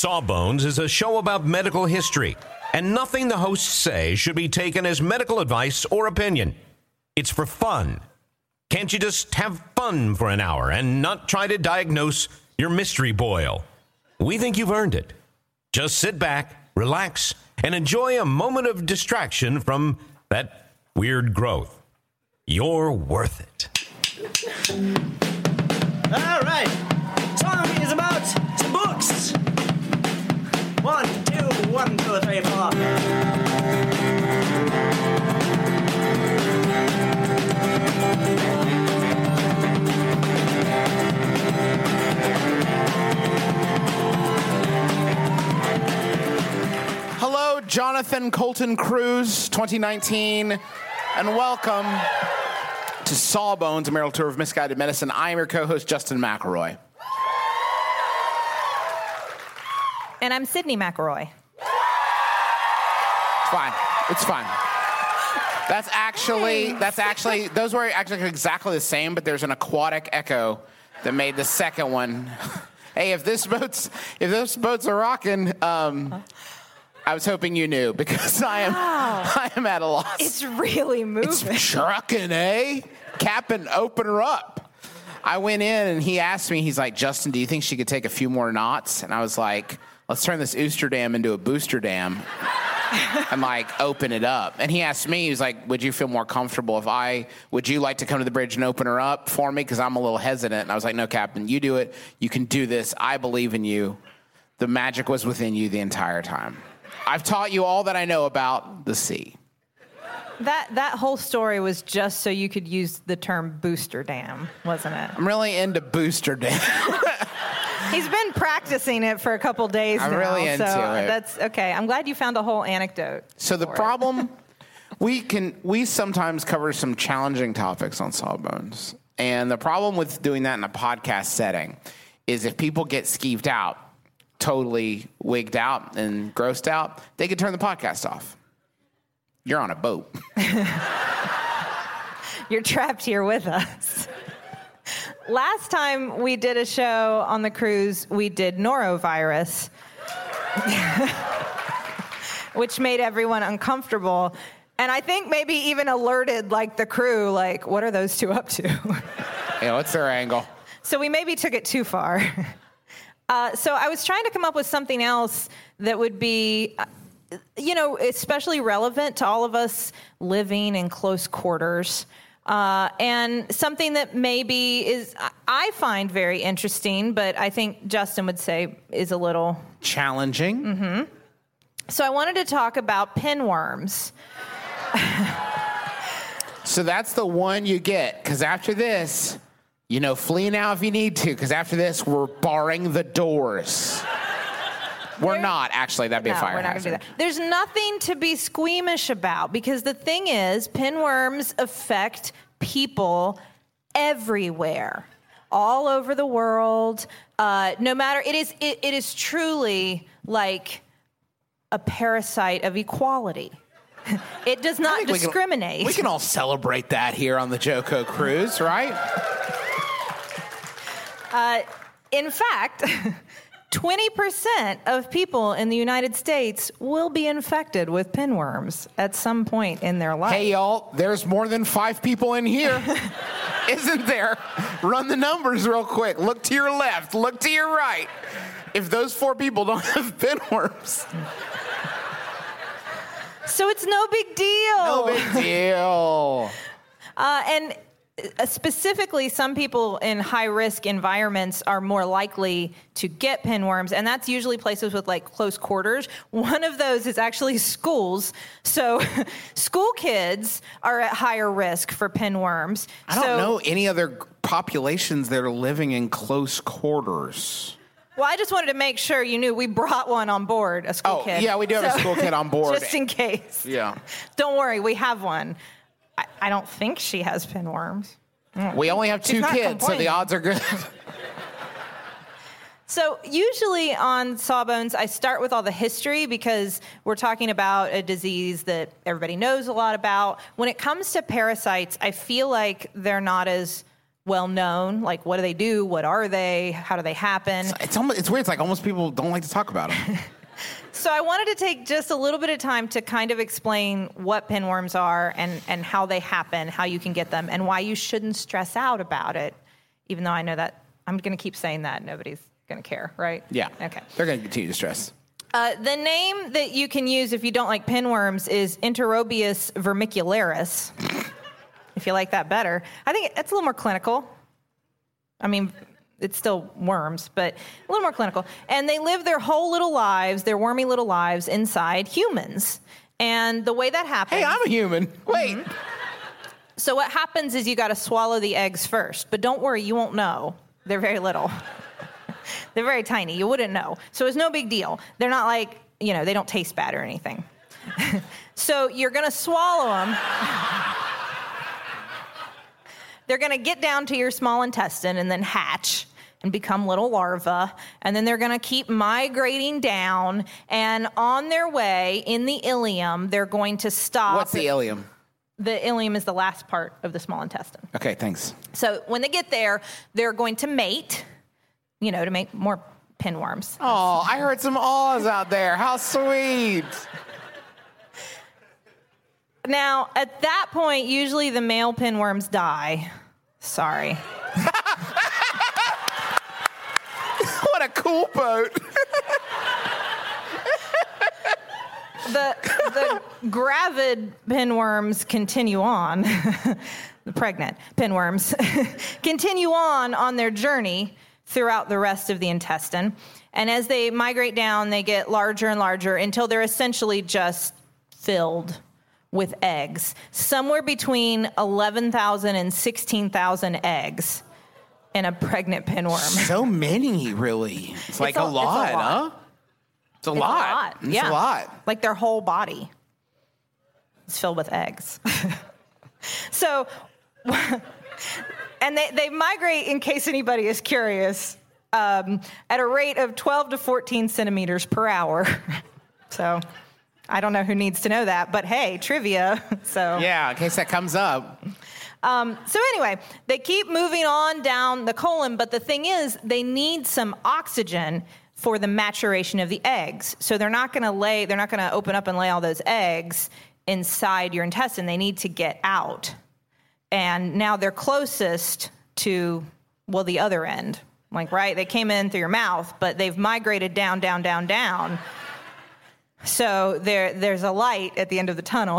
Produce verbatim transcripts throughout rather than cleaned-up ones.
Sawbones is a show about medical history, and nothing the hosts say should be taken as medical advice or opinion. It's for fun. Can't you just have fun for an hour and not try to diagnose your mystery boil? We think you've earned it. Just sit back, relax, and enjoy a moment of distraction from that weird growth. You're worth it. All right. Song is about some books. One, two, one, two, three, four. Hello, Jonathan Colton Cruz, twenty nineteen, and welcome to Sawbones, a marital tour of misguided medicine. I am your co-host, Justin McElroy. And I'm Sydney McElroy. It's fine. It's fine. That's actually, that's actually, those were actually exactly the same, but there's an aquatic echo that made the second one. Hey, if this boat's, if this boat's a rocking, um, I was hoping you knew because I am, Wow. I am at a loss. It's really moving. It's trucking, eh? Captain, open her up. I went in and he asked me, he's like, Justin, do you think she could take a few more knots? And I was like, let's turn this Ooster Dam into a booster dam and like open it up. And he asked me, he was like, would you feel more comfortable if I, would you like to come to the bridge and open her up for me? Because I'm a little hesitant. And I was like, no, Captain, you do it. You can do this. I believe in you. The magic was within you the entire time. I've taught you all that I know about the sea. That that whole story was just so you could use the term booster dam, wasn't it? I'm really into booster dam. He's been practicing it for a couple days I'm now. really into so it. That's okay. I'm glad you found a whole anecdote. So the for it. problem, we can we sometimes cover some challenging topics on Sawbones, and the problem with doing that in a podcast setting is if people get skeeved out, totally wigged out and grossed out, they could turn the podcast off. You're on a boat. You're trapped here with us. Last time we did a show on the cruise, we did norovirus, which made everyone uncomfortable. And I think maybe even alerted like the crew, like, what are those two up to? Yeah, what's their angle? So we maybe took it too far. Uh, so I was trying to come up with something else that would be, uh, you know, especially relevant to all of us living in close quarters. Uh, and something that maybe is, I find very interesting, but I think Justin would say is a little challenging. Mm-hmm. So I wanted to talk about pinworms. So that's the one you get, because after this, you know, flee now if you need to, because after this, we're barring the doors. We're There- not, actually. That'd be No, a fire we're not hazard. gonna do that. There's nothing to be squeamish about because the thing is, pinworms affect people everywhere, all over the world. Uh, no matter, it is, it, it is truly like a parasite of equality. It does I not think we can- discriminate. We can all celebrate that here on the Joko Cruise, right? Uh, in fact, twenty percent of people in the United States will be infected with pinworms at some point in their life. Hey, y'all, there's more than five people in here. Isn't there? Run the numbers real quick. Look to your left. Look to your right. If those four people don't have pinworms. So it's no big deal. No big deal. Uh, and uh, specifically, some people in high-risk environments are more likely to get pinworms, and that's usually places with, like, close quarters. One of those is actually schools. So school kids are at higher risk for pinworms. I don't so, know any other populations that are living in close quarters. Well, I just wanted to make sure you knew we brought one on board, a school Oh, kid. yeah, we do have a school kid on board. Just in case. Yeah. Don't worry, we have one. I, I don't think she has pinworms. We only have two She's not kids, so complaining. the odds are good. So usually on Sawbones, I start with all the history because we're talking about a disease that everybody knows a lot about. When it comes to parasites, I feel like they're not as well known. Like, what do they do? What are they? How do they happen? It's almost, it's weird. It's like almost people don't like to talk about them. So I wanted to take just a little bit of time to kind of explain what pinworms are and, and how they happen, how you can get them, and why you shouldn't stress out about it, even though I know that I'm going to keep saying that. Nobody's going to care, right? Yeah. Okay. They're going to continue to stress. Uh, the name that you can use if you don't like pinworms is Enterobius vermicularis, if you like that better. I think it's a little more clinical. I mean, it's still worms, but a little more clinical. And they live their whole little lives, their wormy little lives, inside humans. And the way that happens... Hey, I'm a human. Wait. Mm-hmm. So what happens is you got to swallow the eggs first. But don't worry, you won't know. They're very little. They're very tiny. You wouldn't know. So it's no big deal. They're not like, you know, they don't taste bad or anything. So you're going to swallow them. They're going to get down to your small intestine and then hatch and become little larvae. And then they're going to keep migrating down. And on their way in the ileum, they're going to stop. What's the ileum? The ileum is the last part of the small intestine. Okay, thanks. So when they get there, they're going to mate, you know, to make more pinworms. Oh, I heard some awes out there. How sweet. Now, at that point, usually the male pinworms die. Sorry. What a cool boat. The, the gravid pinworms continue on, the pregnant pinworms continue on on their journey throughout the rest of the intestine. And as they migrate down, they get larger and larger until they're essentially just filled with eggs. Somewhere between eleven thousand and sixteen thousand eggs in a pregnant pinworm. So many, really. It's like It's a, a- it's a lot, lot. huh? It's a It's lot. a lot. It's yeah. a lot. Like their whole body is filled with eggs. So, and they, they migrate, in case anybody is curious, um, at a rate of twelve to fourteen centimeters per hour. So I don't know who needs to know that, but hey, trivia. So Yeah, in case that comes up. Um, so anyway, they keep moving on down the colon, but the thing is, they need some oxygen for the maturation of the eggs. So they're not going to lay, they're not going to open up and lay all those eggs inside your intestine. They need to get out. And now they're closest to, well, the other end. Like, right? They came in through your mouth, but they've migrated down, down, down, down. So there, there's a light at the end of the tunnel.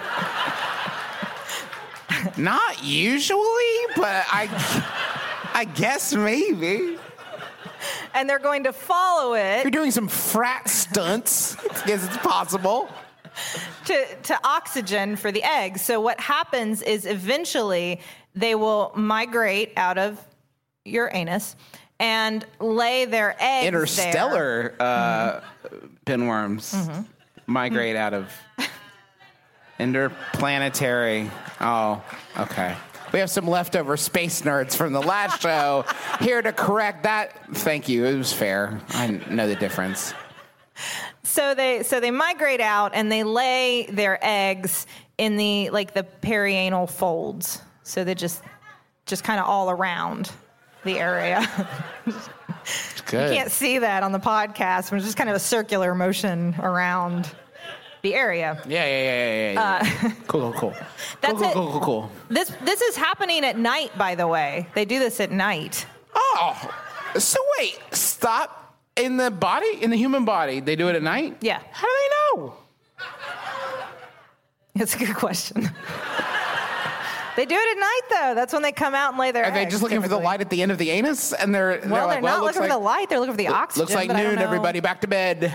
Not usually, but I, I guess maybe. And they're going to follow it. You're doing some frat stunts. I guess it's possible. To, to oxygen for the eggs. So what happens is eventually they will migrate out of your anus and lay their eggs Interstellar uh, mm-hmm. pinworms mm-hmm. migrate mm-hmm. out of interplanetary. Oh, okay. We have some leftover space nerds from the last show here to correct that. Thank you. It was fair. I know the difference. So they so they migrate out and they lay their eggs in the like the perianal folds. So they just just kind of all around the area. Good. You can't see that on the podcast. It's just kind of a circular motion around the area. Yeah, yeah, yeah, yeah, yeah. Uh, cool, cool, cool. That's cool, it. Cool, cool, cool. This this is happening at night, by the way. They do this at night. Oh, so wait, stop. In the body, in the human body, they do it at night? Yeah. How do they know? That's a good question. They do it at night, though. That's when they come out and lay their Are eggs. they just looking typically. for the light at the end of the anus? And they're, they're well, like, they're well, not looking like, for the light. They're looking for the oxygen. Looks like but I don't noon, know. everybody back to bed.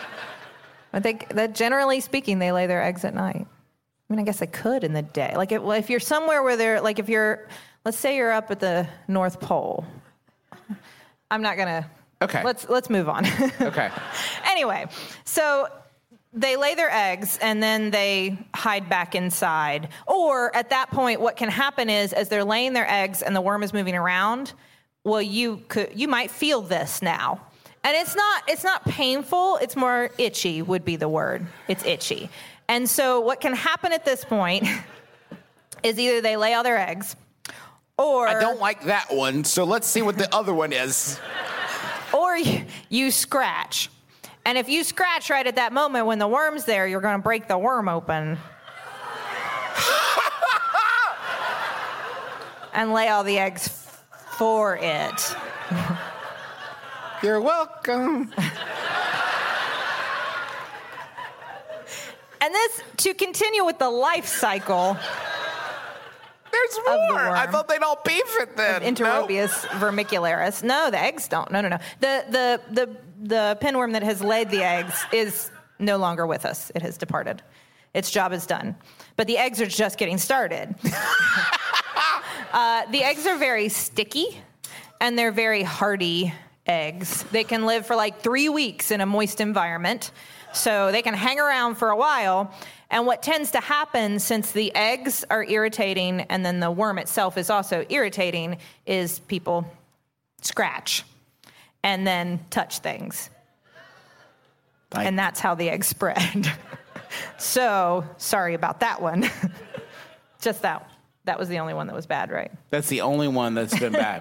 I think that generally speaking, they lay their eggs at night. I mean, I guess they could in the day. Like, it, well, if you're somewhere where they're, like, if you're, let's say you're up at the North Pole. I'm not going to. Okay. Let's let's move on. Okay. Anyway, so they lay their eggs and then they hide back inside. Or at that point, what can happen is as they're laying their eggs and the worm is moving around, well, you could you might feel this now. And it's not it's not painful, it's more itchy would be the word. It's itchy. And so what can happen at this point is either they lay all their eggs Or I don't like that one, so let's see what the other one is. Or you, you scratch. And if you scratch right at that moment when the worm's there, you're going to break the worm open. And lay all the eggs for it. You're welcome. And this, to continue with the life cycle. There's the more. I worm. thought they'd all beef it then. Enterobius vermicularis. No, the eggs don't. No, no, no. The, the, the, the pinworm that has laid the eggs is no longer with us. It has departed. Its job is done. But the eggs are just getting started. uh, the eggs are very sticky, and they're very hardy eggs. They can live for like three weeks in a moist environment, so they can hang around for a while. And what tends to happen, since the eggs are irritating and then the worm itself is also irritating, is people scratch and then touch things. I- and that's how the eggs spread. So, sorry about that one. Just that. That was the only one that was bad, right? That's the only one that's been bad.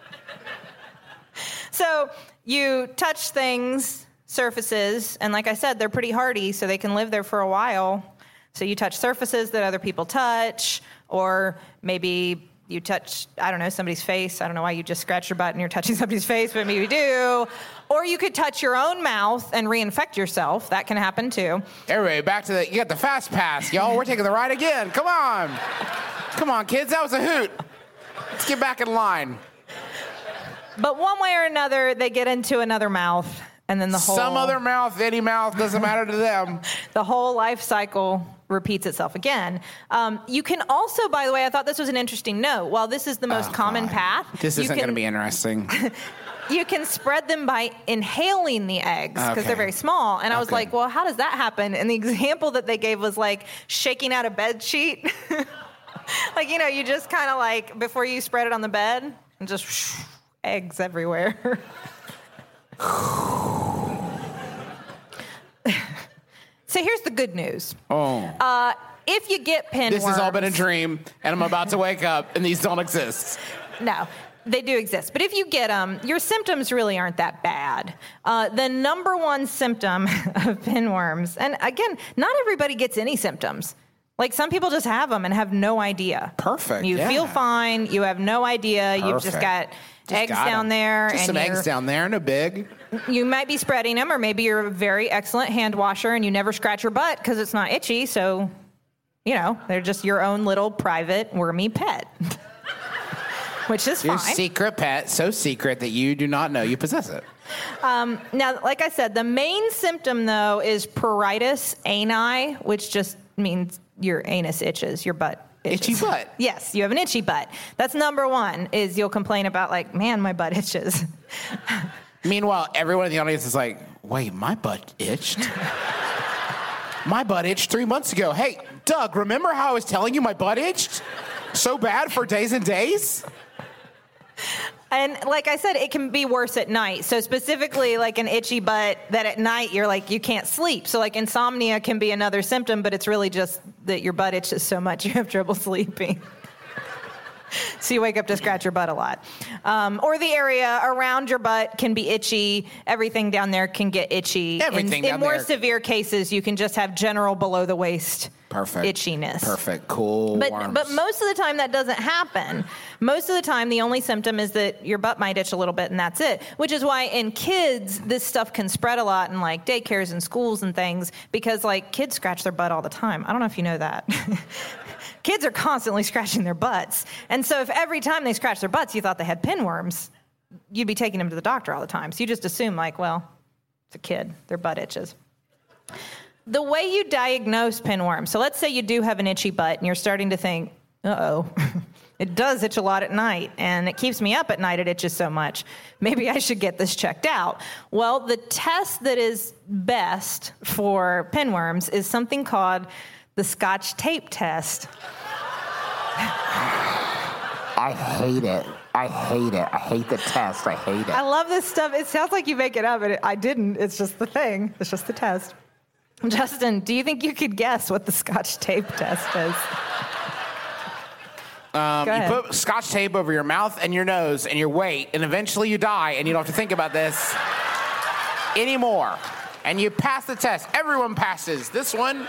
So, you touch things, surfaces, and like I said, they're pretty hardy, so they can live there for a while. So you touch surfaces that other people touch, or maybe you touch, I don't know, somebody's face. I don't know why you just scratch your butt and you're touching somebody's face, but maybe you do. Or you could touch your own mouth and reinfect yourself. That can happen too. Anyway, back to the, you got the fast pass, y'all. We're taking the ride again. Come on. Come on, kids. That was a hoot. Let's get back in line. But one way or another, they get into another mouth, and then the whole... Some other mouth, any mouth, doesn't matter to them. The whole life cycle repeats itself again. Um, you can also, by the way, I thought this was an interesting note. While this is the most Oh, common God. path... This you isn't can- going to be interesting. You can spread them by inhaling the eggs because Okay. they're very small. And I was Okay. like, well, how does that happen? And the example that they gave was like shaking out a bed sheet. Like, you know, you just kind of like, before you spread it on the bed, and just whoosh, eggs everywhere. So here's the good news. Oh. Uh, if you get pinworms... This has all been a dream, and I'm about to wake up, and these don't exist. No, they do exist. But if you get them, your symptoms really aren't that bad. Uh, the number one symptom of pinworms, and again, not everybody gets any symptoms. Like, some people just have them and have no idea. Perfect, You yeah. feel fine. You have no idea. You've just Perfect. got Just eggs got down 'em. there. Just and some you're- eggs down there, no big. You might be spreading them, or maybe you're a very excellent hand washer and you never scratch your butt because it's not itchy. So, you know, they're just your own little private wormy pet, which is Your fine. secret pet, so secret that you do not know you possess it. Um, now, like I said, the main symptom, though, is pruritus ani, which just means your anus itches, your butt itches. Itchy butt. Yes, you have an itchy butt. That's number one, is you'll complain about, like, man, my butt itches. Meanwhile, everyone in the audience is like, wait, my butt itched? My butt itched three months ago. Hey, Doug, remember how I was telling you my butt itched? So bad for days and days? And like I said, it can be worse at night. So specifically, like an itchy butt, that at night you're like, you can't sleep. So like insomnia can be another symptom, but it's really just that your butt itches so much you have trouble sleeping. So you wake up to scratch your butt a lot. Um, or the area around your butt can be itchy. Everything down there can get itchy. Everything in, down in more there. severe cases, you can just have general below the waist Perfect. itchiness. Perfect. Cool But worms. but most of the time that doesn't happen. Most of the time the only symptom is that your butt might itch a little bit and that's it. Which is why in kids this stuff can spread a lot in like daycares and schools and things, because like kids scratch their butt all the time. I don't know if you know that. Kids are constantly scratching their butts. And so if every time they scratch their butts you thought they had pinworms, you'd be taking them to the doctor all the time. So you just assume like, well, it's a kid, their butt itches. The way you diagnose pinworms, so let's say you do have an itchy butt and you're starting to think, uh-oh, it does itch a lot at night and it keeps me up at night, it itches so much. Maybe I should get this checked out. Well, the test that is best for pinworms is something called the Scotch tape test. I hate it. I hate it. I hate the test. I hate it. I love this stuff. It sounds like you make it up, but it, I didn't. It's just the thing. It's just the test. Justin, do you think you could guess what the Scotch tape test is? Um, Go you ahead. put scotch tape over your mouth and your nose and your weight, and eventually you die, and you don't have to think about this anymore. And you pass the test. Everyone passes. This one,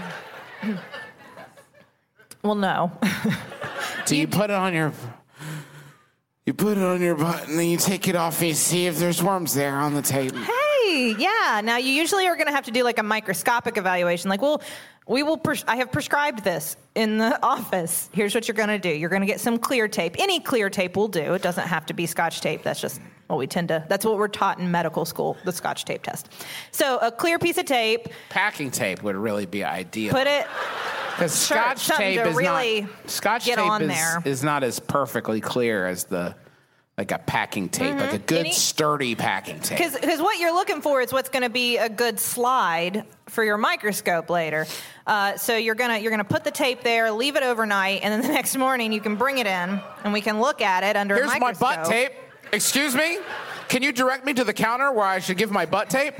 Well, no. so you put it on your, you put it on your butt, and then you take it off and you see if there's worms there on the tape. Hey, yeah. Now you usually are going to have to do like a microscopic evaluation. Like, well, we will. Pres- I have prescribed this in the office. Here's what you're going to do. You're going to get some clear tape. Any clear tape will do. It doesn't have to be Scotch tape. That's just what we tend to. That's what we're taught in medical school. The Scotch tape test. So a clear piece of tape. Packing tape would really be ideal. Put it. Because Sure, Scotch something tape to is really not Scotch get tape on is, there. is not as perfectly clear as the like a packing tape, like a good Any- sturdy packing tape. Because what you're looking for is what's going to be a good slide for your microscope later. Uh, so you're gonna you're gonna put the tape there, leave it overnight, and then the next morning you can bring it in and we can look at it under Here's a my microscope. butt tape. Excuse me? Can you direct me to the counter where I should give my butt tape?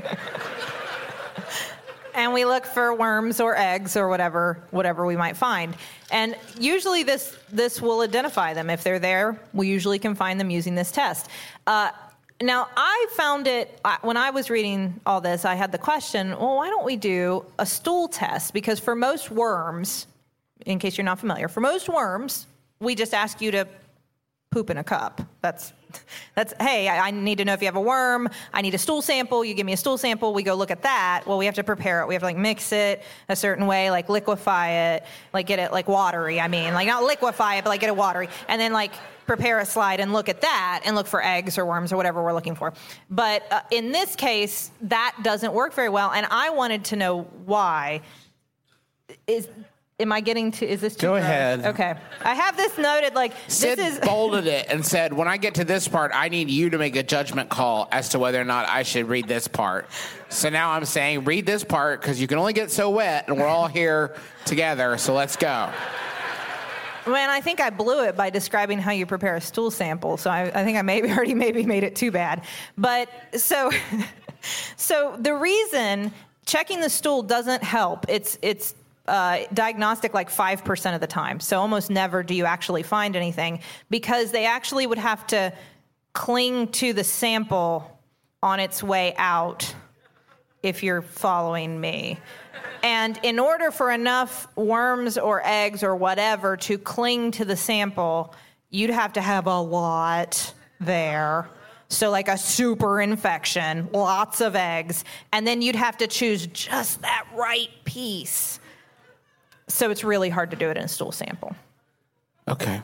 And we look for worms or eggs or whatever whatever we might find. And usually this this will identify them. If they're there, we usually can find them using this test. Uh, now, I found it, I- when I was reading all this, I had the question, well, why don't we do a stool test? Because for most worms, in case you're not familiar, for most worms, we just ask you to poop in a cup. That's, that's. hey, I, I need to know if you have a worm. I need a stool sample. You give me a stool sample. We go look at that. Well, we have to prepare it. We have to like mix it a certain way, like liquefy it, like get it like watery. I mean, like not liquefy it, but like get it watery. And then like prepare a slide and look at that and look for eggs or worms or whatever we're looking for. But uh, in this case, that doesn't work very well. And I wanted to know why. Is Am I getting to, is this too Go gross? ahead. Okay. I have this noted, like, Sid this is, bolded it and said, when I get to this part, I need you to make a judgment call as to whether or not I should read this part. So now I'm saying, read this part because you can only get so wet and we're all here together, so let's go. man, I think I blew it by describing how you prepare a stool sample, so I, I think I maybe already maybe made it too bad. But so, so the reason checking the stool doesn't help, it's, it's, Uh, diagnostic like five percent of the time. So almost never do you actually find anything because they actually would have to cling to the sample on its way out, if you're following me. And in order for enough worms or eggs or whatever to cling to the sample, you'd have to have a lot there. So like a super infection, lots of eggs, and then you'd have to choose just that right piece. So it's really hard to do it in a stool sample. Okay.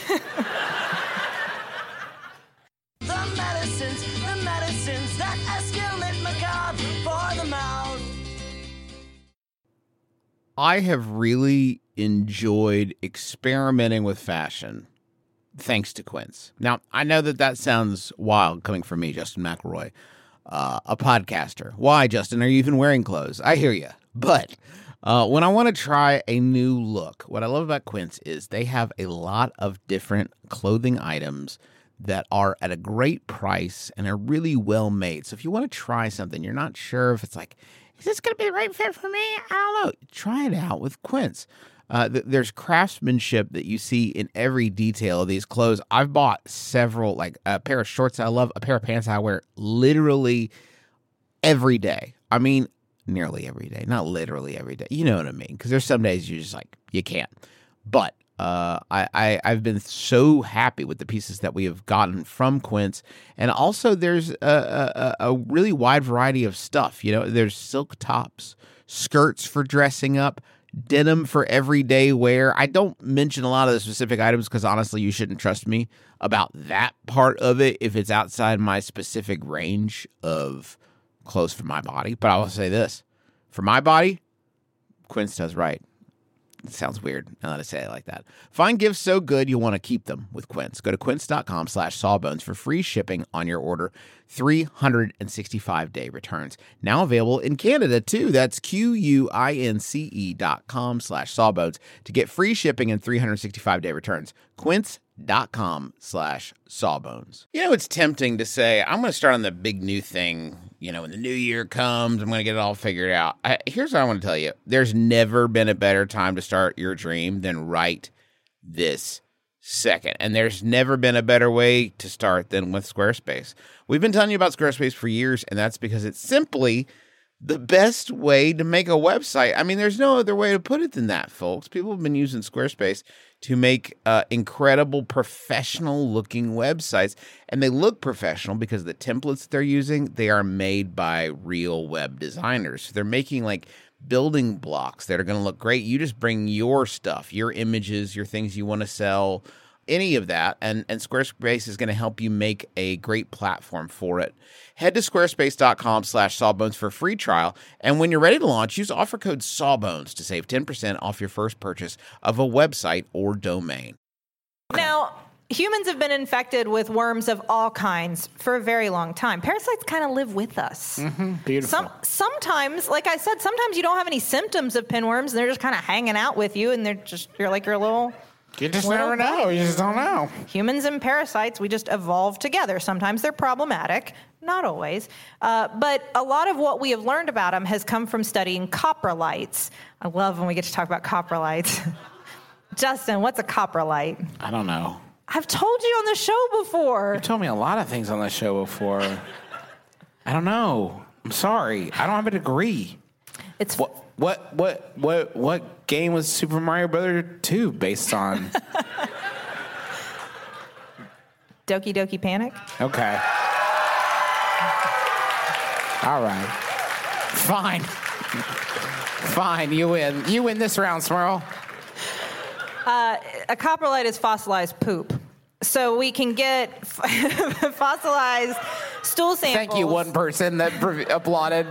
The medicines, the medicines that escalate macabre for the mouth. I have really enjoyed experimenting with fashion thanks to Quince. Now, I know that that sounds wild coming from me, Justin McElroy, uh, a podcaster. Why, Justin, are you even wearing clothes? I hear you. But uh, when I want to try a new look, what I love about Quince is they have a lot of different clothing items that are at a great price and are really well made. So if you want to try something, you're not sure if it's like, is this going to be the right fit for me? I don't know. Try it out with Quince. Uh, th- there's craftsmanship that you see in every detail of these clothes. I've bought several, like a pair of shorts I love, a pair of pants I wear literally every day. I mean, nearly every day, not literally every day. You know what I mean? Because there's some days you just like, you can't. But uh, I, I, I've been so happy with the pieces that we have gotten from Quince. And also there's a, a, a really wide variety of stuff. You know, there's silk tops, skirts for dressing up, denim for everyday wear. I don't mention a lot of the specific items because honestly, you shouldn't trust me about that part of it if it's outside my specific range of clothes for my body. But I will say this, for my body, Quince does right. It sounds weird now that I say it like that. Find gifts so good you'll want to keep them with Quince. Go to quince.com slash sawbones for free shipping on your order. three hundred sixty-five day returns. Now available in Canada too. That's Q-U-I-N-C-E dot com slash sawbones to get free shipping and three hundred sixty-five day returns. Quince.com slash sawbones. You know, it's tempting to say, I'm going to start on the big new thing. You know, when the new year comes, I'm going to get it all figured out. I, here's what I want to tell you. There's never been a better time to start your dream than right this second. And there's never been a better way to start than with Squarespace. We've been telling you about Squarespace for years, and that's because it's simply the best way to make a website. I mean, there's no other way to put it than that, folks. People have been using Squarespace to make uh, incredible professional-looking websites, and they look professional because the templates that they're using, they are made by real web designers. So they're making, like, building blocks that are going to look great. You just bring your stuff, your images, your things you want to sell, any of that, and, and Squarespace is going to help you make a great platform for it. Head to squarespace.com slash sawbones for a free trial, and when you're ready to launch, use offer code sawbones to save ten percent off your first purchase of a website or domain. Now, humans have been infected with worms of all kinds for a very long time. Parasites kind of live with us. Mm-hmm. Beautiful. Some, sometimes, like I said, sometimes you don't have any symptoms of pinworms, and they're just kind of hanging out with you, and they're just, you're like your little... You just little never know. You just don't know. Humans and parasites, we just evolve together. Sometimes they're problematic, not always. Uh, but a lot of what we have learned about them has come from studying coprolites. I love when we get to talk about coprolites. Justin, what's a coprolite? I don't know. I've told you on the show before. You told me a lot of things on the show before. I don't know. I'm sorry. I don't have a degree. It's What what what what what game was Super Mario Brothers two based on? Doki Doki Panic. Okay. All right. Fine. Fine. You win. You win this round, Smurl. Uh, a coprolite is fossilized poop. So we can get fossilized stool samples. Thank you, one person that pre- applauded.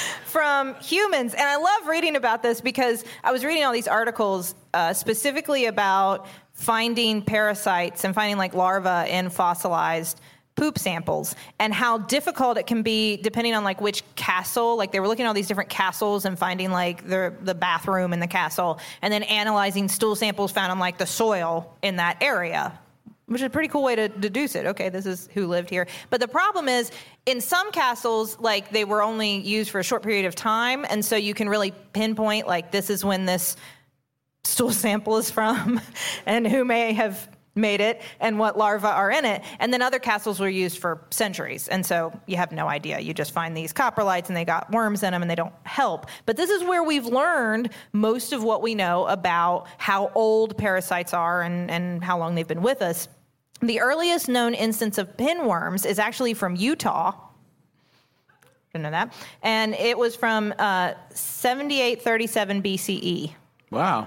From humans. And I love reading about this because I was reading all these articles uh, specifically about finding parasites and finding like larvae in fossilized poop samples and how difficult it can be depending on like which castle. Like they were looking at all these different castles and finding like the the bathroom in the castle and then analyzing stool samples found on like the soil in that area, which is a pretty cool way to deduce it. Okay, this is who lived here. But the problem is, in some castles, like they were only used for a short period of time, and so you can really pinpoint like this is when this stool sample is from and who may have made it and what larvae are in it. And then other castles were used for centuries, and so you have no idea. You just find these coprolites and they got worms in them and they don't help. But this is where we've learned most of what we know about how old parasites are and, and how long they've been with us. The earliest known instance of pinworms is actually from Utah. Didn't know that. And it was from uh, seventy-eight thirty-seven B C E. Wow.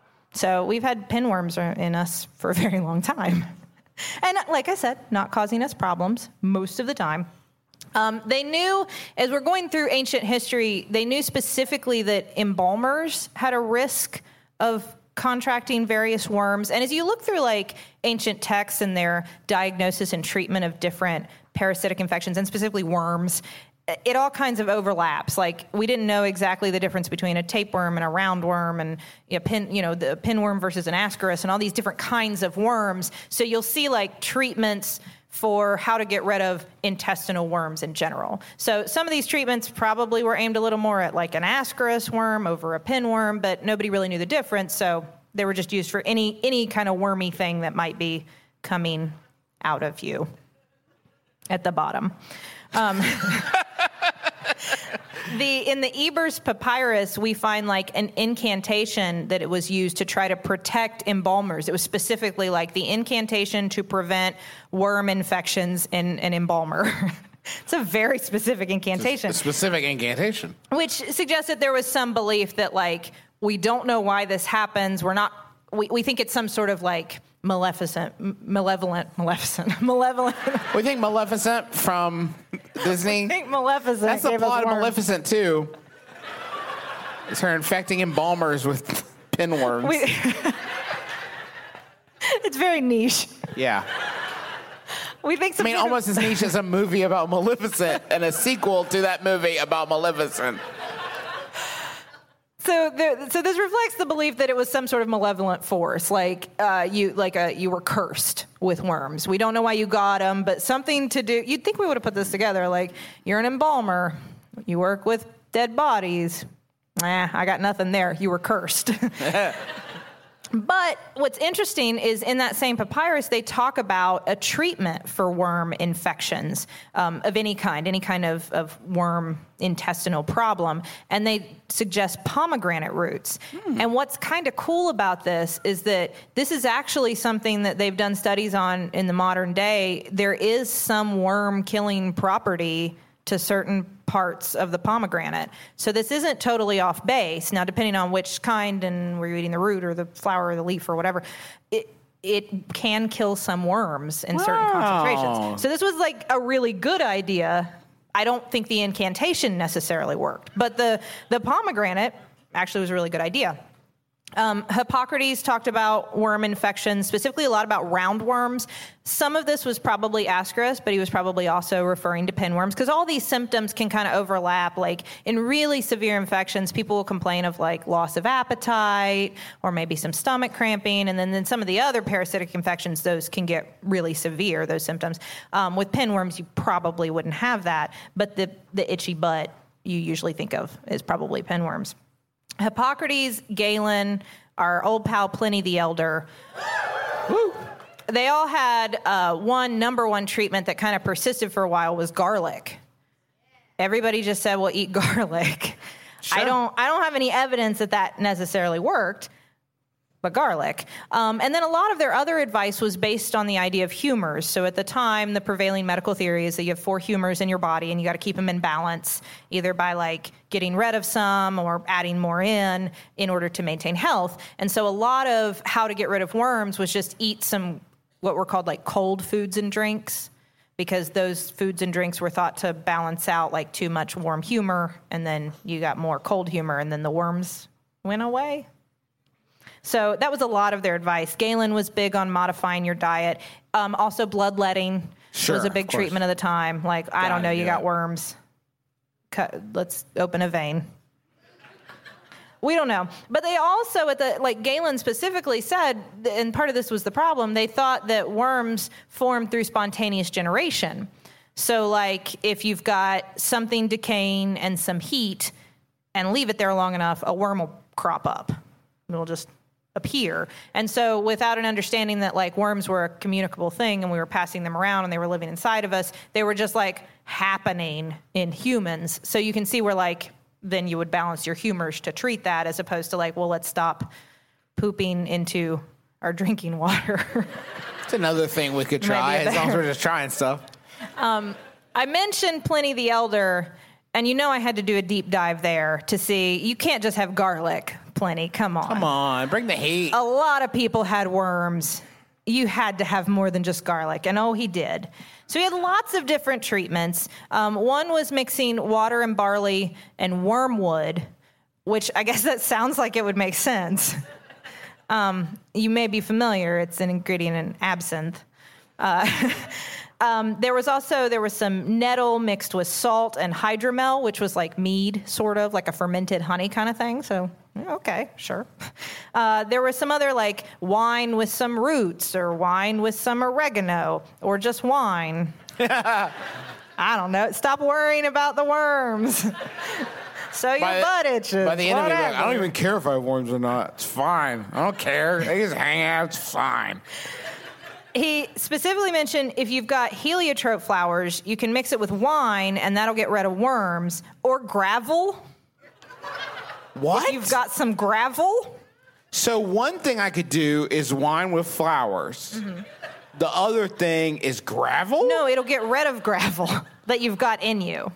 So we've had pinworms in us for a very long time. And like I said, not causing us problems most of the time. Um, they knew, as we're going through ancient history, they knew specifically that embalmers had a risk of contracting various worms. And as you look through like ancient texts and their diagnosis and treatment of different parasitic infections, and specifically worms, it all kinds of overlaps. Like we didn't know exactly the difference between a tapeworm and a roundworm, and you know, pin, you know, the pinworm versus an ascaris, and all these different kinds of worms. So you'll see like treatments for how to get rid of intestinal worms in general. So some of these treatments probably were aimed a little more at like an ascaris worm over a pinworm, but nobody really knew the difference. So they were just used for any any kind of wormy thing that might be coming out of you at the bottom. Um, the in the Ebers Papyrus, we find like an incantation that it was used to try to protect embalmers. It was specifically like the incantation to prevent worm infections in an embalmer. It's a very specific incantation. A specific incantation. Which suggests that there was some belief that like, we don't know why this happens. We're not, we, we think it's some sort of like maleficent, malevolent, maleficent, malevolent. We think Maleficent from Disney. I think Maleficent. That's the gave us plot of worms. Maleficent two. It's her infecting embalmers with pinworms. We, it's very niche. Yeah. We think I some mean, sort of- almost as niche as a movie about Maleficent and a sequel to that movie about Maleficent. So, there, so this reflects the belief that it was some sort of malevolent force, like uh, you, like a, you were cursed with worms. We don't know why you got them, but something to do. You'd think we would have put this together. Like you're an embalmer, you work with dead bodies. Nah, I got nothing there. You were cursed. But what's interesting is in that same papyrus, they talk about a treatment for worm infections um, of any kind, any kind of, of worm intestinal problem. And they suggest pomegranate roots. Hmm. And what's kind of cool about this is that this is actually something that they've done studies on in the modern day. There is some worm killing property to certain parts of the pomegranate. So this isn't totally off base. Now, depending on which kind and were you eating the root or the flower or the leaf or whatever, it it can kill some worms in certain Wow. concentrations. So this was like a really good idea. I don't think the incantation necessarily worked, but the, the pomegranate actually was a really good idea. Um, Hippocrates talked about worm infections, specifically a lot about roundworms. Some of this was probably Ascaris, but he was probably also referring to pinworms because all these symptoms can kind of overlap. Like in really severe infections, people will complain of like loss of appetite or maybe some stomach cramping. And then, then some of the other parasitic infections, those can get really severe, those symptoms. Um, with pinworms, you probably wouldn't have that, but the, the itchy butt you usually think of is probably pinworms. Hippocrates, Galen, our old pal Pliny the Elder, woo, they all had uh, one number one treatment that kind of persisted for a while was garlic. Everybody just said, well, eat garlic. Sure. I don't I don't have any evidence that that necessarily worked, but garlic. Um, and then a lot of their other advice was based on the idea of humors. So at the time, the prevailing medical theory is that you have four humors in your body and you got to keep them in balance, either by like getting rid of some or adding more in in order to maintain health. And so a lot of how to get rid of worms was just eat some what were called like cold foods and drinks, because those foods and drinks were thought to balance out like too much warm humor, and then you got more cold humor, and then the worms went away. So that was a lot of their advice. Galen was big on modifying your diet. Um, also, bloodletting Sure, was a big of course. treatment of the time. Like, I don't Gotta know, do you it. got worms. Cut, let's open a vein. We don't know. But they also, at the like Galen specifically said, and part of this was the problem, they thought that worms formed through spontaneous generation. So, like, if you've got something decaying and some heat and leave it there long enough, a worm will crop up. It'll just appear. And so without an understanding that like worms were a communicable thing and we were passing them around and they were living inside of us, they were just like happening in humans. So you can see where like then you would balance your humors to treat that, as opposed to like, well, let's stop pooping into our drinking water. It's another thing we could try, Maybe a as long as better- we're just trying stuff. I mentioned Pliny the Elder, and you know I had to do a deep dive there to see, you can't just have garlic, Pliny, come on. Come on, bring the heat. A lot of people had worms. You had to have more than just garlic, and oh, he did. So he had lots of different treatments. Um, one was mixing water and barley and wormwood, which I guess that sounds like it would make sense. Um, you may be familiar, it's an ingredient in absinthe. Uh, um, there was also, there was some nettle mixed with salt and hydromel, which was like mead, sort of, like a fermented honey kind of thing. So, okay, sure. Uh, there was some other like wine with some roots, or wine with some oregano, or just wine. I don't know. Stop worrying about the worms. So your By the- butt itches. By the end of it, you're like, I whatever. don't even care if I have worms or not. It's fine. I don't care. They just hang out. It's fine. He specifically mentioned if you've got heliotrope flowers, you can mix it with wine, and that'll get rid of worms. Or gravel. What? If you've got some gravel. So one thing I could do is wine with flowers. Mm-hmm. The other thing is gravel? No, it'll get rid of gravel that you've got in you.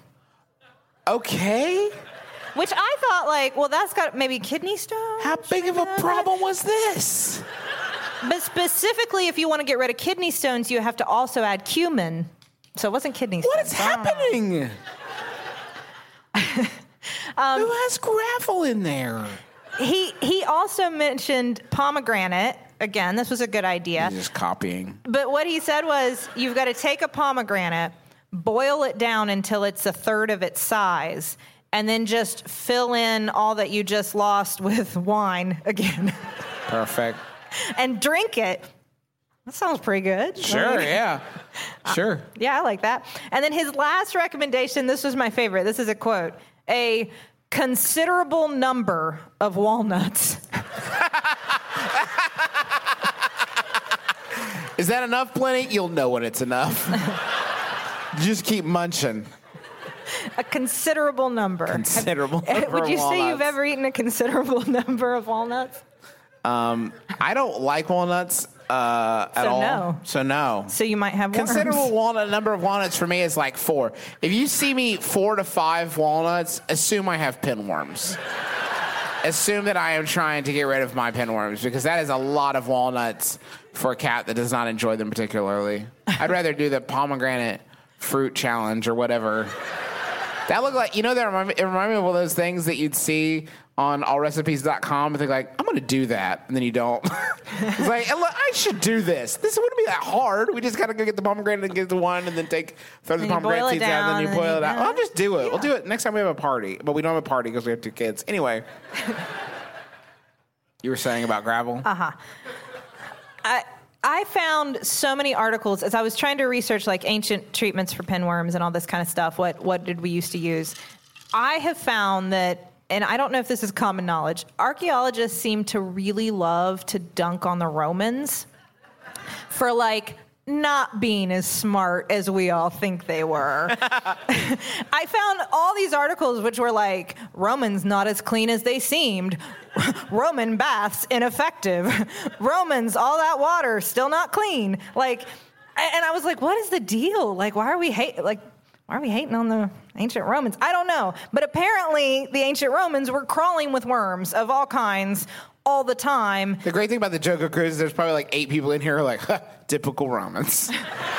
Okay. Which I thought, like, well, that's got maybe kidney stones. How big of a maybe? problem was this? But specifically, if you want to get rid of kidney stones, you have to also add cumin. So it wasn't kidney stones. What is happening? Um, Who has gravel in there? He he also mentioned pomegranate. Again, this was a good idea. He's just copying. But what he said was, you've got to take a pomegranate, boil it down until it's a third of its size, and then just fill in all that you just lost with wine again. Perfect. And drink it. That sounds pretty good. Sure, Like, yeah. Sure. Yeah, I like that. And then his last recommendation, this was my favorite. This is a quote. A considerable number of walnuts. Is that enough, Plenty? You'll know when it's enough. Just keep munching. A considerable number. Considerable Have, number Would you of say walnuts. you've ever eaten a considerable number of walnuts? Um, I don't like walnuts uh, at So all. no. So no. So you might have worms. Considerable walnut number of walnuts for me is like four. If you see me four to five walnuts, assume I have pinworms. Assume that I am trying to get rid of my pinworms because that is a lot of walnuts for a cat that does not enjoy them particularly. I'd rather do the pomegranate fruit challenge or whatever. That looked like, you know, that remind me, it reminded me of one of those things that you'd see on all recipes dot com and think like, I'm going to do that. And then you don't. It's like, look, I should do this. This wouldn't be that hard. We just got to go get the pomegranate and get the one and then take, throw the And you pomegranate boil it seeds out and then you down, boil and it then out. you- I'll just do it. Yeah. We'll do it next time we have a party. But we don't have a party because we have two kids. Anyway. You were saying about gravel? Uh-huh. I I found so many articles as I was trying to research like ancient treatments for pinworms and all this kind of stuff. What what did we used to use? I have found that, and I don't know if this is common knowledge, archaeologists seem to really love to dunk on the Romans for like not being as smart as we all think they were. I found all these articles which were like, Romans not as clean as they seemed. Roman baths ineffective. Romans, all that water still not clean. Like, and I was like, what is the deal? Like, why are we hate like why are we hating on the ancient Romans? I don't know. But apparently the ancient Romans were crawling with worms of all kinds all the time. The great thing about the Joker Cruise is there's probably like eight people in here who are like, huh, typical Romans.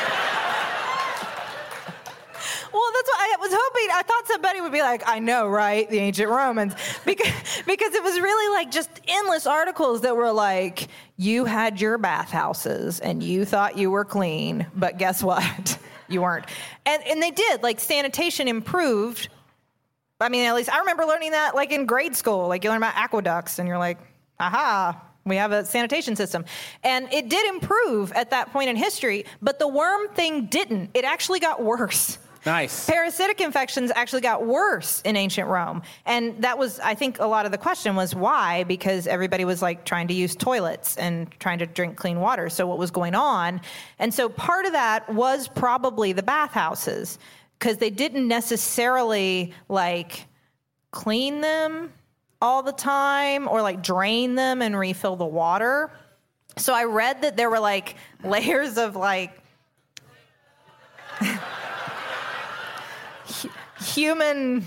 Well, that's what I was hoping. I thought somebody would be like, I know, right? The ancient Romans. Because, because it was really like just endless articles that were like, you had your bathhouses and you thought you were clean, but guess what? You weren't. And, and they did. Like, sanitation improved. I mean, at least I remember learning that like in grade school. Like, you learn about aqueducts and you're like, aha, we have a sanitation system. And it did improve at that point in history, but the worm thing didn't. It actually got worse. Nice. Parasitic infections actually got worse in ancient Rome. And that was, I think, a lot of the question was why? Because everybody was like trying to use toilets and trying to drink clean water. So what was going on? And so part of that was probably the bathhouses, because they didn't necessarily like clean them all the time or like drain them and refill the water. So I read that there were like layers of like human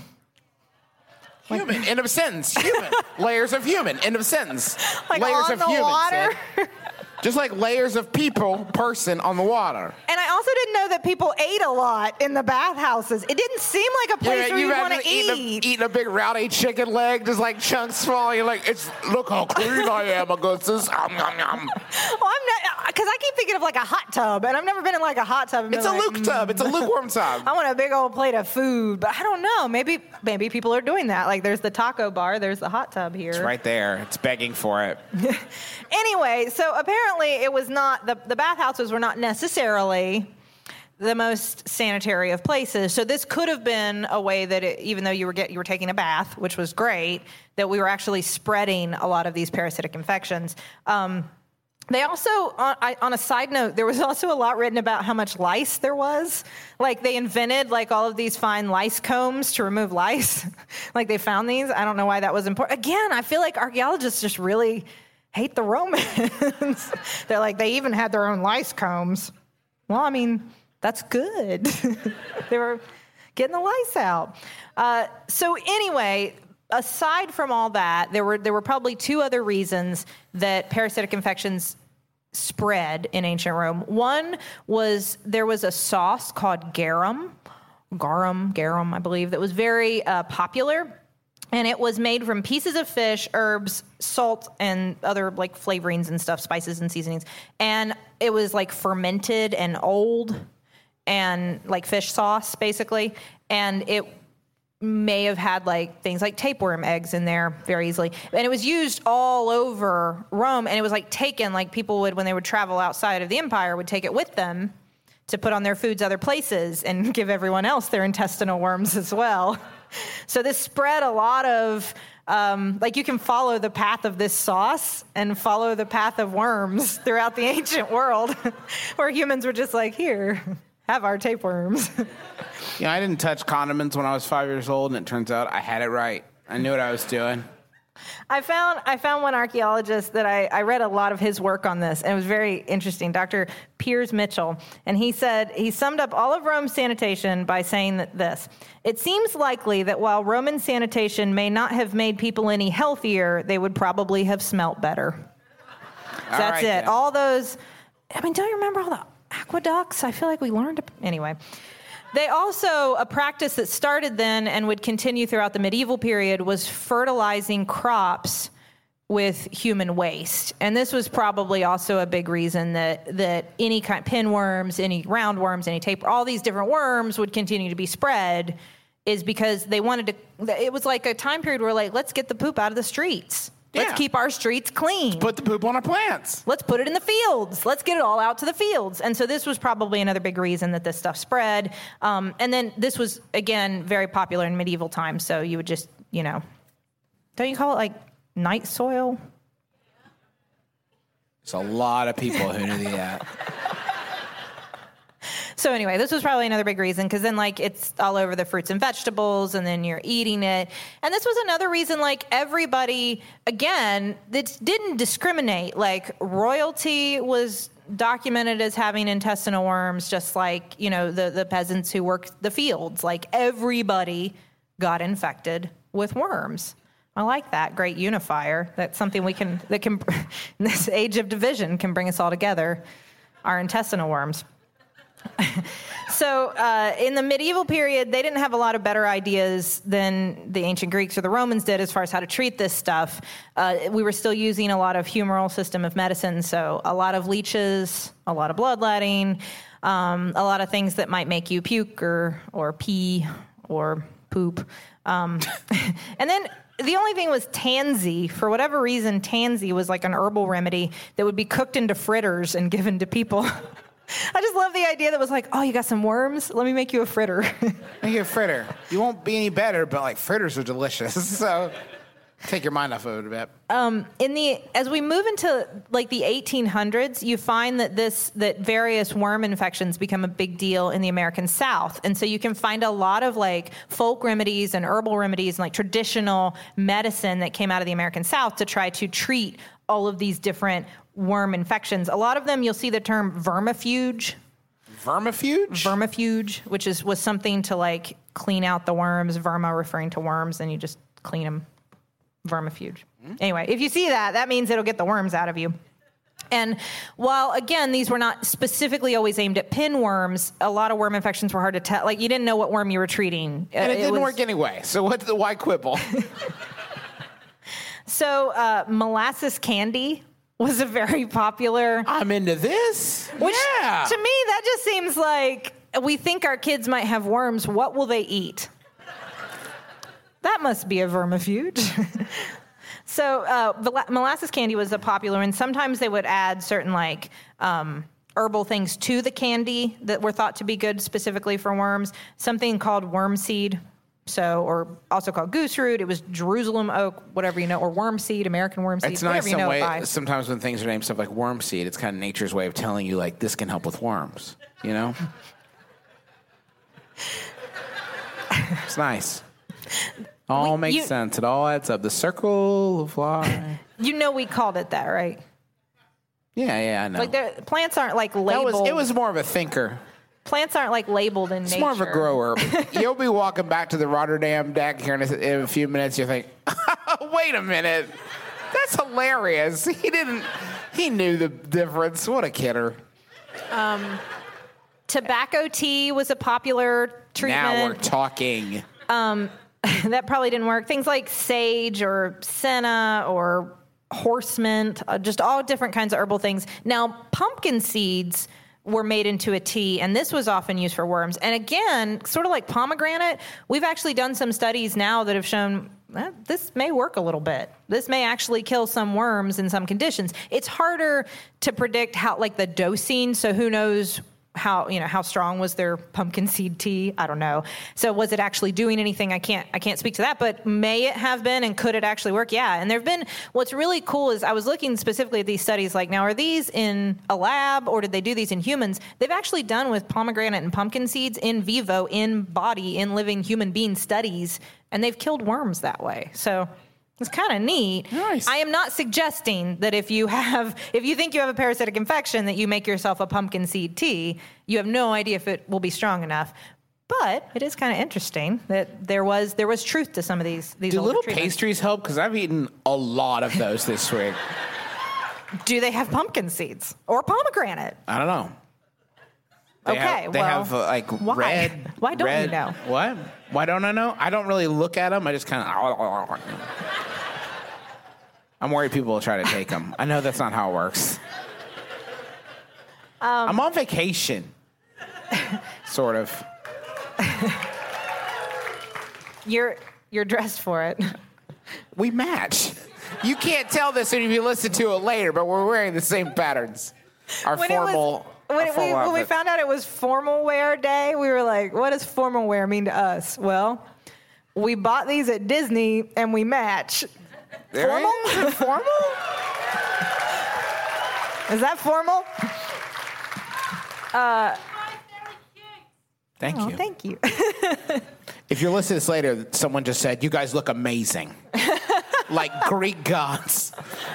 Human. End of sentence. Human. Layers of human. End of sentence. like layers on of the human. water. Sid. Just like layers of people, person on the water. And I also didn't know that people ate a lot in the bathhouses. It didn't seem like a place where you want to eating eat. a, eating a big rowdy chicken leg, just like chunks falling. You're like, it's look how clean I am, Augustus. Um, nom, nom. Well, I'm not, because I keep thinking of like a hot tub, and I've never been in like a hot tub. and It's a been like, Luke tub. It's a lukewarm tub. I want a big old plate of food, but I don't know. Maybe maybe people are doing that. Like there's the taco bar, there's the hot tub here. It's right there. It's begging for it. Anyway, so apparently it was not, the, the bathhouses were not necessarily the most sanitary of places. So this could have been a way that it, even though you were get, you were taking a bath, which was great, that we were actually spreading a lot of these parasitic infections. Um, They also, on, I, on a side note, there was also a lot written about how much lice there was. Like they invented like all of these fine lice combs to remove lice. Like they found these. I don't know why that was important. Again, I feel like archaeologists just really hate the Romans. They're like, they even had their own lice combs. Well, I mean, that's good. They were getting the lice out. Uh, so anyway, aside from all that, there were there were probably two other reasons that parasitic infections spread in ancient Rome. One was there was a sauce called garum, garum, garum, I believe, that was very uh, popular. And it was made from pieces of fish, herbs, salt, and other like flavorings and stuff, spices and seasonings. And it was like fermented and old and like fish sauce, basically. And it may have had like things like tapeworm eggs in there very easily. And it was used all over Rome. And it was like taken, like people would, when they would travel outside of the empire, would take it with them to put on their foods other places and give everyone else their intestinal worms as well. So this spread a lot of, um, like you can follow the path of this sauce and follow the path of worms throughout the ancient world, where humans were just like, here, have our tapeworms. You know, I didn't touch condiments when I was five years old, and it turns out I had it right. I knew what I was doing. I found I found one archaeologist that I, I read a lot of his work on this, and it was very interesting, Doctor Piers Mitchell. And he said, he summed up all of Rome's sanitation by saying that this: it seems likely that while Roman sanitation may not have made people any healthier, they would probably have smelt better. So All that's right, it. then. All those, I mean, don't you remember all the aqueducts? I feel like we learned, anyway. They also, a practice that started then and would continue throughout the medieval period was fertilizing crops with human waste. And this was probably also a big reason that, that any kind, pinworms, any roundworms, any tape, all these different worms would continue to be spread, is because they wanted to, it was like a time period where like, let's get the poop out of the streets. Let's Yeah. keep our streets clean. Put the poop on our plants. Let's put it in the fields. Let's get it all out to the fields. And so this was probably another big reason that this stuff spread. Um, and then this was, again, very popular in medieval times. So you would just, you know, don't you call it like night soil? There's a lot of people who knew that. So anyway, this was probably another big reason, because then like it's all over the fruits and vegetables, and then you're eating it. And this was another reason, like everybody, again, that didn't discriminate. Like royalty was documented as having intestinal worms, just like, you know, the, the peasants who worked the fields. Like everybody got infected with worms. I like that. Great unifier. That's something we can, that can, in this age of division, can bring us all together. Our intestinal worms. So uh, in the medieval period, they didn't have a lot of better ideas than the ancient Greeks or the Romans did as far as how to treat this stuff. Uh, we were still using a lot of humoral system of medicine, so a lot of leeches, a lot of bloodletting, um, a lot of things that might make you puke or, or pee or poop. Um, and then the only thing was tansy. For whatever reason, tansy was like an herbal remedy that would be cooked into fritters and given to people. I just love the idea that was like, oh, you got some worms? Let me make you a fritter. Make you a fritter. You won't be any better, but like fritters are delicious. So take your mind off of it a bit. Um, in the as we move into like the eighteen hundreds, you find that this that various worm infections become a big deal in the American South, and so you can find a lot of like folk remedies and herbal remedies and like traditional medicine that came out of the American South to try to treat all of these different worm infections. A lot of them, you'll see the term vermifuge. Vermifuge? Vermifuge, which is was something to like clean out the worms. Verma referring to worms, and you just clean them. Vermifuge. Mm-hmm. Anyway, if you see that, that means it'll get the worms out of you. And while, again, these were not specifically always aimed at pinworms, a lot of worm infections were hard to tell. Like, you didn't know what worm you were treating. And it, it didn't was... work anyway. So what? The, why quibble? So uh, molasses candy was a very popular... I'm into this. Which, yeah. to me, that just seems like we think our kids might have worms. What will they eat? That must be a vermifuge. So uh, molasses candy was a popular, and sometimes they would add certain like um, herbal things to the candy that were thought to be good specifically for worms. Something called worm seed, so or also called goose root. It was Jerusalem oak, whatever you know, or worm seed, American worm seed. It's whatever nice you some know way, it by. sometimes when things are named stuff like worm seed, it's kind of nature's way of telling you like this can help with worms. You know, it's nice. All We- makes you- sense. It all adds up. The circle of life. You know we called it that, right? Yeah, yeah, I know. Like the plants aren't like that labeled. was, it was more of a thinker. Plants aren't like labeled in It's nature. more of a grower. You'll be walking back to the Rotterdam deck here in a, in a few minutes. You think, wait a minute, that's hilarious. He didn't. He knew the difference. What a kidder. Um, tobacco tea was a popular treatment. Now we're talking. Um, that probably didn't work. Things like sage or senna or horse mint, uh, just all different kinds of herbal things. Now, pumpkin seeds were made into a tea, and this was often used for worms. And again, sort of like pomegranate, we've actually done some studies now that have shown eh, this may work a little bit. This may actually kill some worms in some conditions. It's harder to predict how, like the dosing, so who knows how, you know, how strong was their pumpkin seed tea? I don't know. So was it actually doing anything? I can't, I can't speak to that, but may it have been, and could it actually work? Yeah. And there've been, what's really cool is I was looking specifically at these studies, like, now, are these in a lab or did they do these in humans? They've actually done with pomegranate and pumpkin seeds in vivo, in body, in living human being studies, and they've killed worms that way. So it's kind of neat. Nice. I am not suggesting that if you have, if you think you have a parasitic infection, that you make yourself a pumpkin seed tea. You have no idea if it will be strong enough. But it is kind of interesting that there was there was truth to some of these these Do older little treatments. pastries help? Because I've eaten a lot of those this week. Do they have pumpkin seeds or pomegranate? I don't know. They Okay, have, they well, have uh, like why? red. Why don't you red, know? What? Why don't I know? I don't really look at them. I just kind of. I'm worried people will try to take them. I know that's not how it works. Um, I'm on vacation. Sort of. You're you're dressed for it. We match. You can't tell this if you listen to it later, but we're wearing the same patterns. Our When it was- formal. When, our we, formal when we outfit. found out it was formal wear day, we were like, what does formal wear mean to us? Well, we bought these at Disney and we match. There Formal? Is it formal? Is that formal? Thank Oh, you. thank you. If you're listening to this later, someone just said, you guys look amazing. Like Greek gods.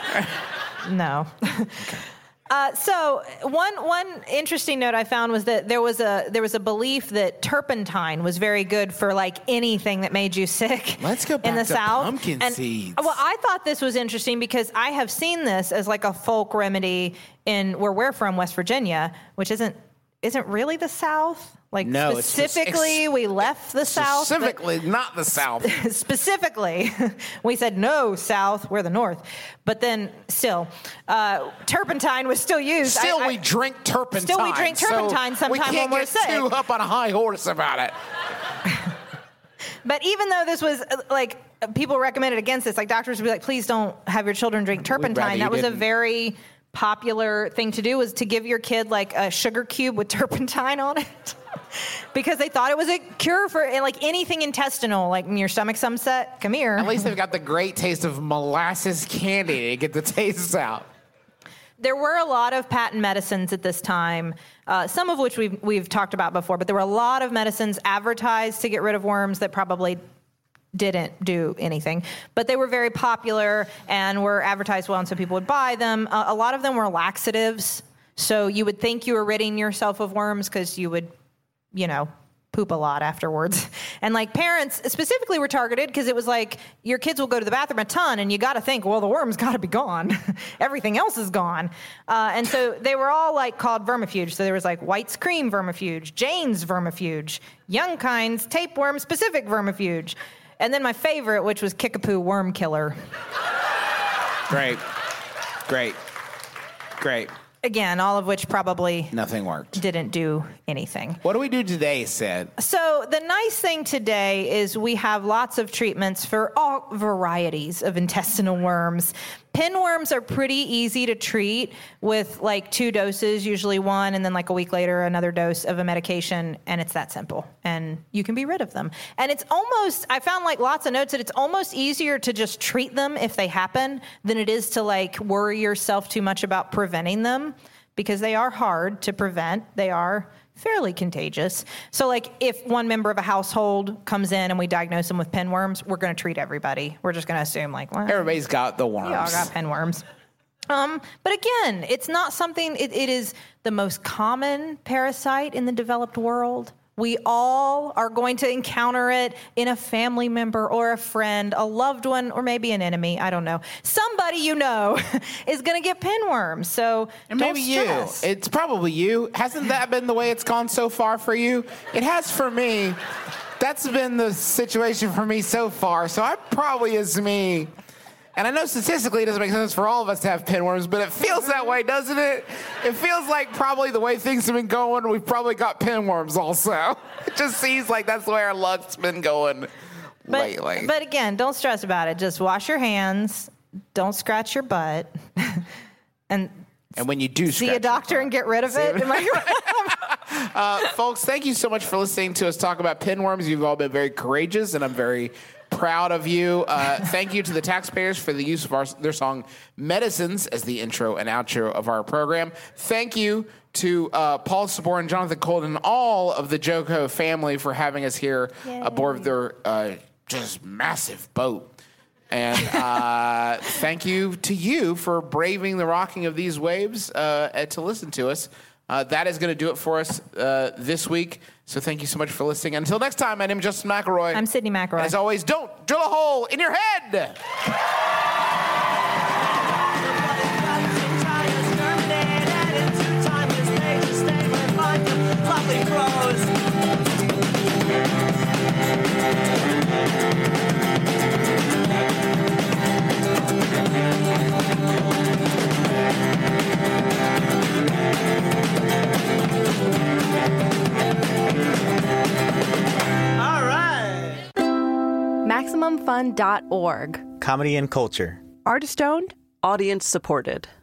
No. Uh, so one one interesting note I found was that there was a there was a belief that turpentine was very good for like anything that made you sick. Let's go in back the to South. pumpkin And- seeds. Well, I thought this was interesting because I have seen this as like a folk remedy in where we're from, West Virginia, which isn't isn't really the South. Like No, it's just specifically, ex- we left the South. but- Specifically, not the South. Specifically, we said no, South, we're the North. But then still, uh, turpentine was still used. Still, I- I- we drink turpentine. Still we drink turpentine so we sometime can't when we're get sick. too up on a high horse about it. But even though this was uh, like uh, people recommended against this, like doctors would be like, please don't have your children drink rather turpentine. you That was a didn't. very popular thing to do, was to give your kid like a sugar cube with turpentine on it. Because they thought it was a cure for and like anything intestinal, like your stomach's upset, come here. At least they've got the great taste of molasses candy to get the tastes out. There were a lot of patent medicines at this time, uh, some of which we've, we've talked about before, but there were a lot of medicines advertised to get rid of worms that probably didn't do anything. But they were very popular and were advertised well, and so people would buy them. Uh, a lot of them were laxatives, so you would think you were ridding yourself of worms because you would, you know, poop a lot afterwards. And like parents specifically were targeted because it was like your kids will go to the bathroom a ton and you got to think, well, the worm's got to be gone. Everything else is gone. Uh, and so they were all like called vermifuge. So there was like White's Cream vermifuge, Jane's vermifuge, Young Kind's tapeworm specific vermifuge. And then my favorite, which was Kickapoo worm killer. Great. Great. Great. Again, all of which probably Nothing worked. didn't do anything. What do we do today, Sid? So the nice thing today is we have lots of treatments for all varieties of intestinal worms. Pinworms are pretty easy to treat with like two doses, usually one, and then like a week later, another dose of a medication, and it's that simple. And you can be rid of them. And it's almost, I found like lots of notes that it's almost easier to just treat them if they happen than it is to like worry yourself too much about preventing them, because they are hard to prevent. They are fairly contagious. So like if one member of a household comes in and we diagnose them with pinworms, we're going to treat everybody. We're just going to assume like, well, Everybody's got the worms. we all got pinworms. Um, but again, it's not something, it, it is the most common parasite in the developed world. We all are going to encounter it in a family member or a friend, a loved one, or maybe an enemy. I don't know. Somebody you know is going to get pinworms. So And don't maybe stress. you. It's probably you. Hasn't that been the way it's gone so far for you? It has for me. That's been the situation for me so far. So I probably is me. And I know statistically it doesn't make sense for all of us to have pinworms, but it feels that way, doesn't it? It feels like probably the way things have been going, we've probably got pinworms also. It just seems like that's the way our luck's been going But, lately. but again, don't stress about it. Just wash your hands. Don't scratch your butt. and and when you do see scratch a doctor your and get rid of it. Am I right? uh, folks, thank you so much for listening to us talk about pinworms. You've all been very courageous, and I'm very proud of you. Uh, thank you to the taxpayers for the use of our, their song Medicines as the intro and outro of our program. Thank you to uh, Paul Sabor and Jonathan Colton, and all of the JoCo family for having us here Yay. aboard their uh, just massive boat. And uh, thank you to you for braving the rocking of these waves uh, and to listen to us. Uh, that is going to do it for us uh, this week. So thank you so much for listening. Until next time, my name is Justin McElroy. I'm Sydney McElroy. As always, don't drill a hole in your head. All right. Maximum Fun dot org. Comedy and culture. Artist owned. Audience supported.